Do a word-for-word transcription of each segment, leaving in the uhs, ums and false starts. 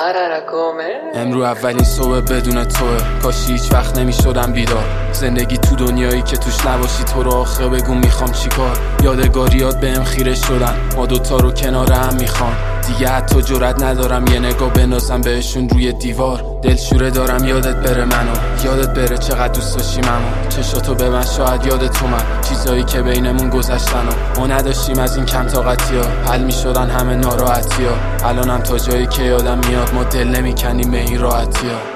امرو اولین صبح بدون توه، کاش هیچ وقت نمیشدم بیدار. زندگی تو دنیایی که توش نباشی تو رو آخه بگو میخوام چیکار. یادگاریات بهم خیره شدن، ما دوتا رو کنار هم میخوام. دیگه حتی جرئت ندارم یه نگاه بندازم بهشون روی دیوار. دلشوره دارم یادت بره منو، یادت بره چقدر دوست داشتی منو. چشاتو به من شاید یادت اومد چیزایی که بینمون گذشتن و ما نداشتیم از این کم طاقتی ها. حل میشدن همه ناراحتی ها. الانم تا جایی که یادم میاد ما دل نمیکنیم به این راحتی ها.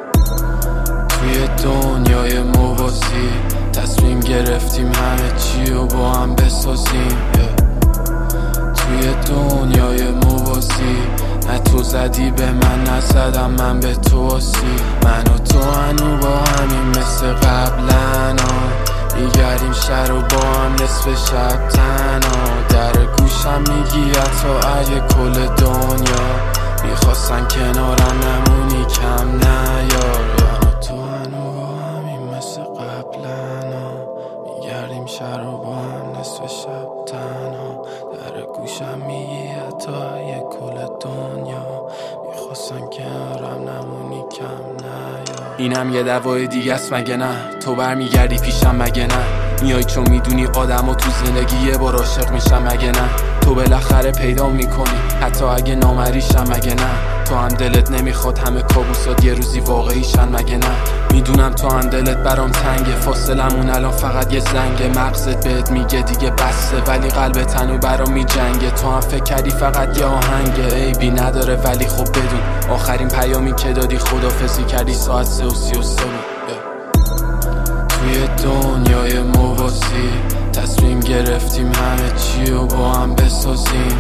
توی دنیای موازی تصمیم گرفتیم همه چی رو با هم بسازیم. توی دنیای موازی نه تو زدی به من نزدم من به تو آسی. من و تو هنو با همین مثل قبلن میگردیم شهر و با هم نصف شب تنها. در گوشم میگی حتی اگه کل دنیا میخواستن کنارم نمونی کم نیار. من و تو هنو با همین مثل قبلن میگردیم شهر و با هم نصف شب تنها. در گوشم میگی حتی اگه کل دنیا میخواستن کنارم نمونی کم نیار. اینم یه دوای دیگه است مگه نه؟ تو برمیگردی پیشم مگه نه؟ میای چون میدونی آدم و تو زندگی یه بار عاشق میشم مگه نه؟ تو بالاخره پیدا میکنی حتی اگه نامریشم مگه نه؟ تو هم دلت نمیخواد همه کابوسات یه روزی واقعیشن مگه نه؟ میدونم تو هم دلت برام تنگه، فاصلمون الان فقط یه زنگه. مغزت بهت میگه دیگه بسته ولی قلبت هنو برام میجنگه. تو هم فکر کردی فقط یه آهنگه، عیبی نداره ولی خب بدون آخرین پیامی که دادی خدافظی کردی ساعت سه و سی و سه بود. توی دنیای موازی تصمیم گرفتیم همه چی رو با هم بسازیم.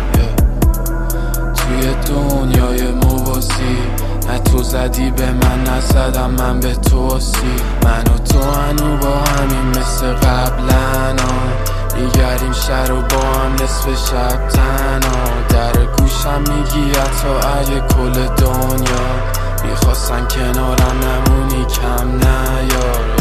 توی دنیای موازی نه تو زدی به من نزدم من به تو آسی. من و تو هنو با همین مثل قبلن میگردیم شهر و با هم نصف شب تنها. در گوشم میگی حتی اگه کل دنیا میخواستن کنارم نمونی کم نیار.